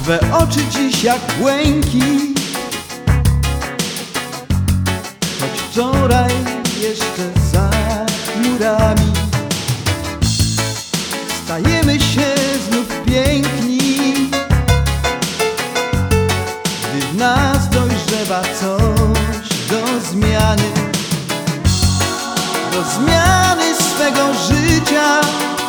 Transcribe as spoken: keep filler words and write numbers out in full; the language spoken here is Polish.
Twe oczy dziś jak błękit, choć wczoraj jeszcze za murami. Stajemy się znów piękni, gdy w nas dojrzewa coś do zmiany, do zmiany swego życia.